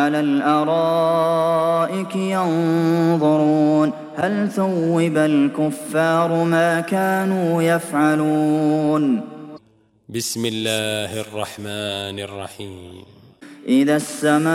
على الأرائك ينظرون هل ثوب الكفار ما كانوا يفعلون. بسم الله الرحمن الرحيم. إذا السماء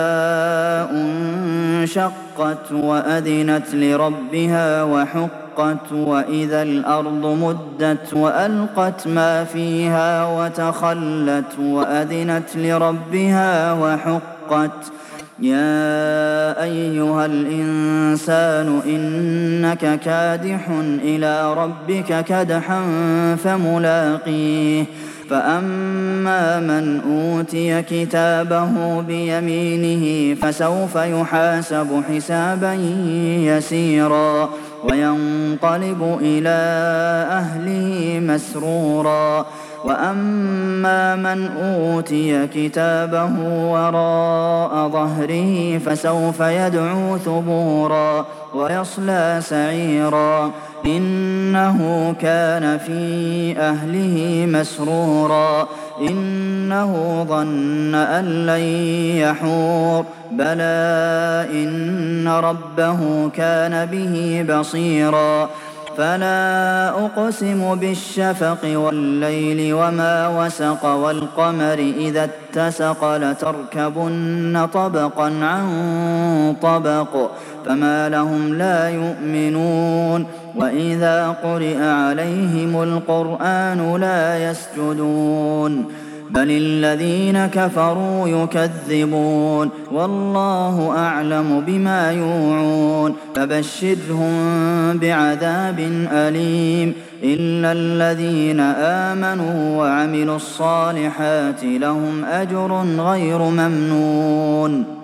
انشقت وأذنت لربها وحقت وإذا الأرض مدت وألقت ما فيها وتخلت وأذنت لربها وحقت يا أيها الإنسان إنك كادح إلى ربك كدحا فملاقيه فأما من أوتي كتابه بيمينه فسوف يحاسب حسابا يسيرا وينقلب إلى أهله مسرورا وأما من أوتي كتابه وراء ظهره فسوف يدعو ثبورا ويصلى سعيرا إنه كان في أهله مسرورا إنه ظن أن لن يحور بلى إن ربه كان به بصيرا فلا أقسم بالشفق والليل وما وسق والقمر إذا اتسق لتركبن طبقا عن طبق فما لهم لا يؤمنون وإذا قرئ عليهم القرآن لا يسجدون بل الذين كفروا يكذبون والله أعلم بما يوعون فبشرهم بعذاب أليم إلا الذين آمنوا وعملوا الصالحات لهم أجر غير ممنون.